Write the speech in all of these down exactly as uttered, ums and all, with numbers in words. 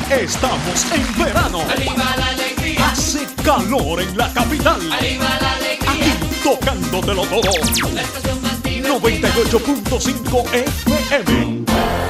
Estamos en verano. Arriba la alegría. Hace calor en la capital. Arriba la alegría. Aquí tocándotelo todo. La estación más divertida. noventa y ocho punto cinco F M.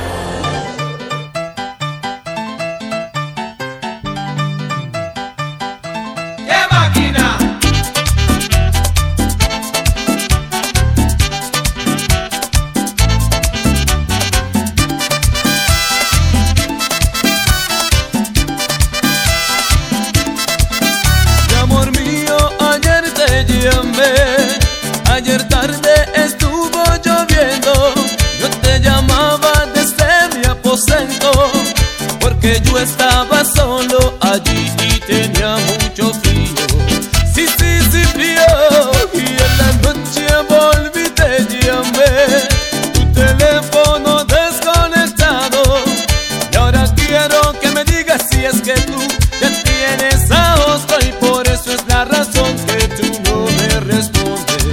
Ayer tarde estuvo lloviendo, yo te llamaba desde mi aposento, porque yo estaba solo allí y tenía mucho frío. Sí, sí, sí, frío. Y en la noche volví, te llamé, tu teléfono desconectado. Y ahora quiero que me digas si es que tú ya tienes a otro, y por eso es la razón que tú no me respondes.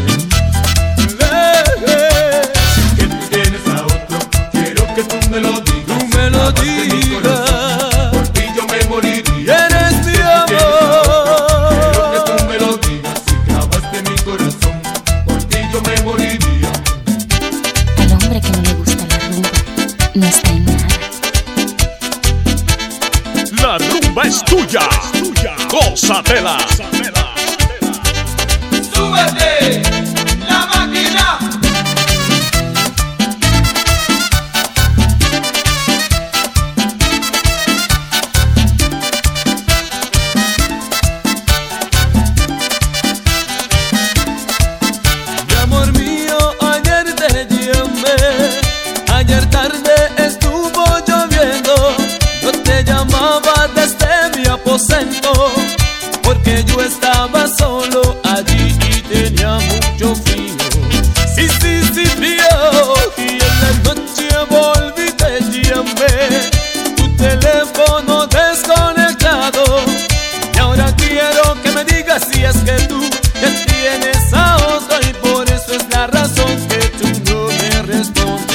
Me lo digas, tú me lo digas, por ti yo me moriría. Eres mi amor. Quiero que tú me lo digas, si clavaste mi corazón, por ti yo me moriría. Al hombre que no le gusta la rumba, no está en nada. La rumba es tuya, gózatela. ¡Súbete! ¡La máquina! Ayer tarde estuvo lloviendo, yo te llamaba desde mi aposento, porque yo estaba solo allí y tenía mucho frío. Sí, sí, sí, frío. Y en la noche volví, te llamé, tu teléfono desconectado. Y ahora quiero que me digas si es que tú ya tienes a otro, y por eso es la razón que tú no me respondes.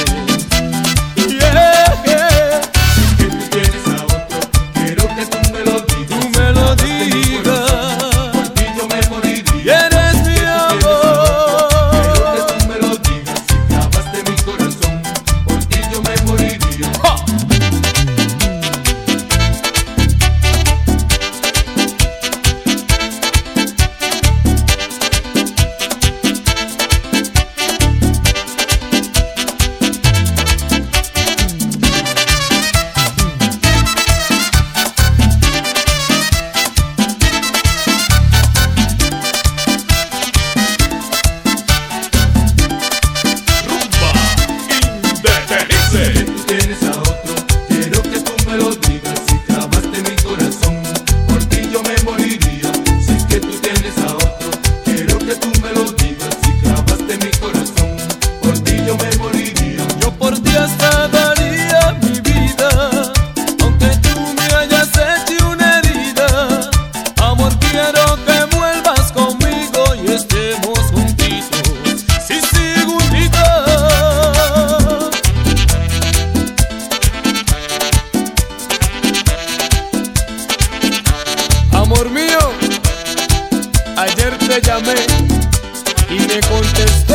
Amor mío, ayer te llamé y me contestaste.